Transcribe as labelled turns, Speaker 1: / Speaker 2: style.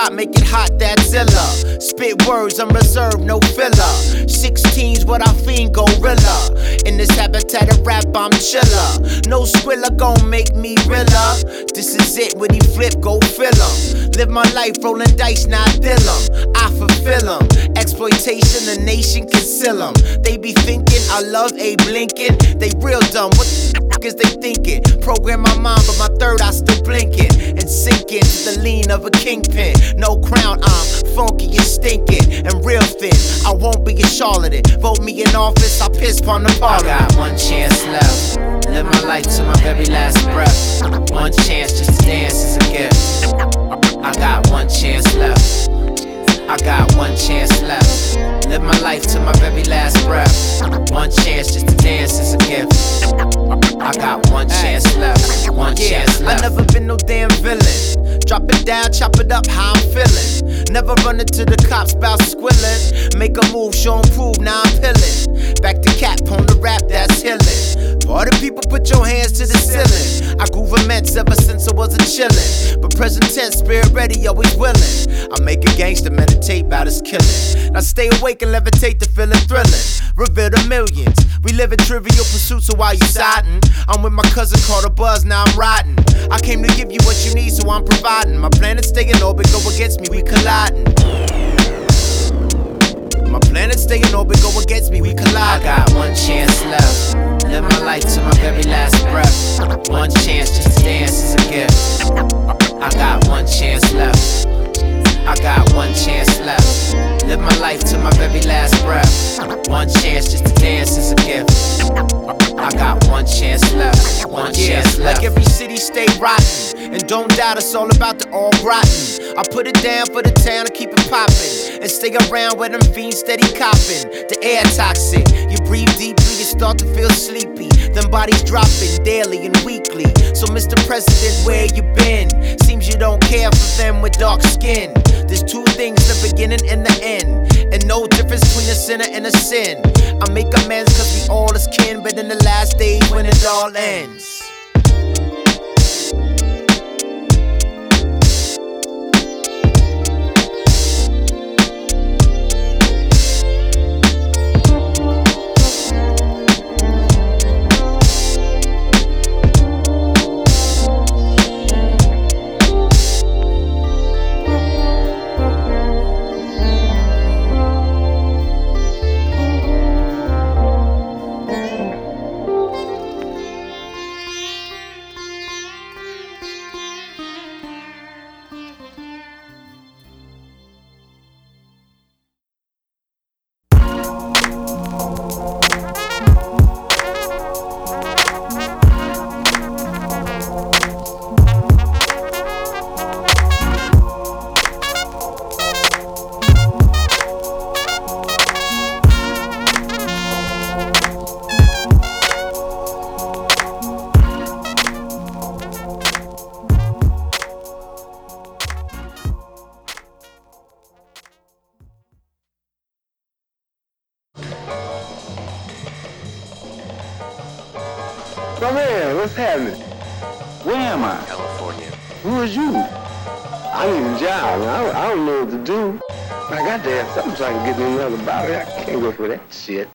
Speaker 1: spot, make it hot, that's Zilla. Spit words, unreserved, no filler. 16's what I fiend gorilla. In this habitat of rap, I'm chiller. No Skrilla gon' make me realer. This is it, when he flip, go fill 'em. Live my life, rolling dice, not deal 'em. I fulfill 'em. Exploitation, the nation conceal 'em. They be thinking I love Abe Lincoln. They real dumb, what the fuck is they thinking? Program my mind, but my third eye still blinking. And sinking to the lean of a kingpin. No crown, I'm funky and stinking. And real thin, I won't be a charlatan. Vote me in office, I piss upon the parliament.
Speaker 2: I got one chance left. Live my life to my very last breath. One chance just to dance is a gift. I got one chance left. I got one chance left. Live my life to my very last breath. One chance just to dance is a gift. I got one chance left. One chance left.
Speaker 1: I never been no damn villain. Drop it down, chop it up, how I'm feeling. Never run into the cops, bout squilling. Make a move, show 'em prove, now I'm pillin'. Back to Cap, on the rap, that's healing. Party people, put your hands to the ceiling. I groove immense ever since I was a chillin'. But present tense, spirit ready, always willing. I make a gangster meditate bout his killing. Now stay awake and levitate the feeling thrilling. Reveal the millions. We live in trivial pursuits, so while you siding, I'm with my cousin called a buzz, now I'm riding. I came to give you what you need, so I'm providing. My planets stay in orbit, go against me, we colliding. My planets stay in orbit, go against me, we collide.
Speaker 2: I got one chance left. Live my life to my very last breath. One chance just to dance is a gift. I got one chance left. I got one chance left. Live my life to my very last breath. One chance just to dance is a gift. I got one chance left. One chance left.
Speaker 1: Like every city stay rotten. And don't doubt it's all about the all rotten. I put it down for the town to keep it poppin'. And stay around where them fiends steady copping. The air toxic. You breathe deeply, you start to feel sleepy. Them bodies dropping daily and weekly. So Mr. President, where you been? Seems you don't care for them with dark skin. There's two things, the beginning and the end. And no difference between a sinner and a sin. I make amends cause we all is kin. But in the last days when it all ends,
Speaker 3: My man, what's happening? Where am I?
Speaker 2: California.
Speaker 3: Who is you? I need a job. I don't know what to do. I got to have something so I can get me another bottle. I can't go for that shit.